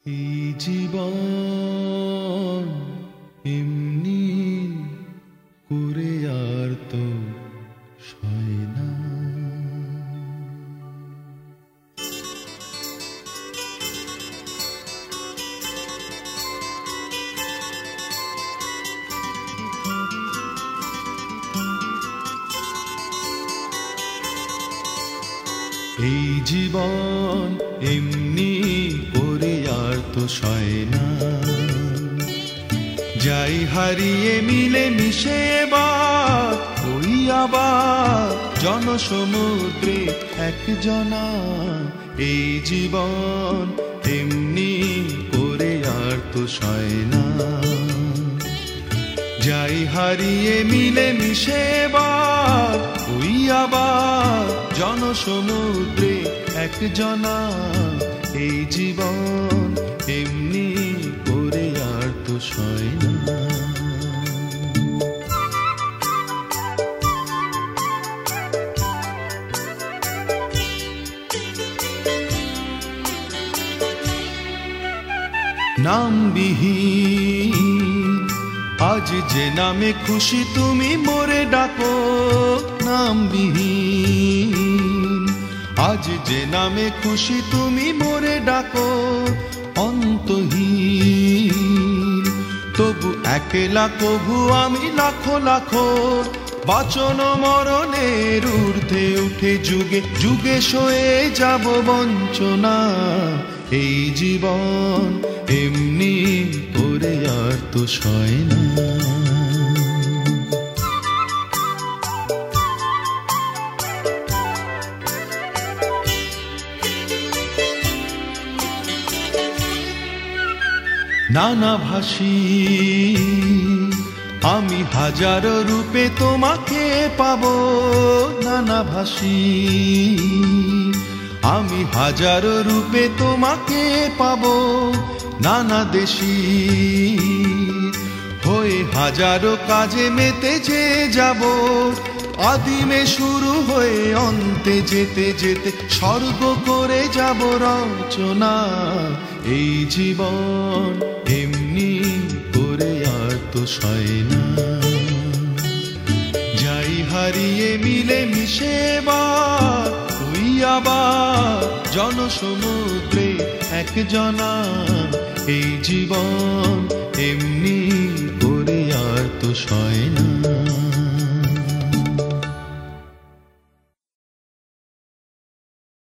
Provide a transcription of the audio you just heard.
এই জীবন এমনি করে আর তো সয় না। এই জীবন এমনি করে আর তো সয় না। যাই হারিয়ে মিলে মিশে এবার ওই আবার জনসমুদ্রে একজনা। এই জীবন এমনি করে আর তো সয় না। যাই হারিয়ে মিলে মিশে এবার ওই আবার জনসমুদ্রে একজনা। এই জীবন এমনি করে আর তো সয় না। নামবিহীন আজ যে নামে খুশি তুমি মোরে ডাকো। নামবিহীন আজ যে নামে খুশি তুমি মোরে ডাকো। অন্তহীন তবু একলা কভু আমি লাখো লাখো। বাঁচন মরণের ঊর্ধ্বে উঠে যুগে যুগে সয়ে যাব বঞ্চনা। এই জীবন এমনি করে আর তো সয় না। নানা ভাষী আমি হাজারো রূপে তোমাকে পাবো। নানা ভাষী আমি হাজারো রূপে তোমাকে পাবো। নানা দেশী হয়ে হাজারো কাজে মেতে যে যাব। আদিমে শুরু হয়ে অন্তে যেতে যেতে স্বর্গ করে যাব রচনা। এই জীবন এমনি করে আর তো সয় না। যাই হারিয়ে মিলে মিশে এবার ওই আবার জনসমুদ্রে একজনা। এই জীবন এমনি করে আর তো সয় না।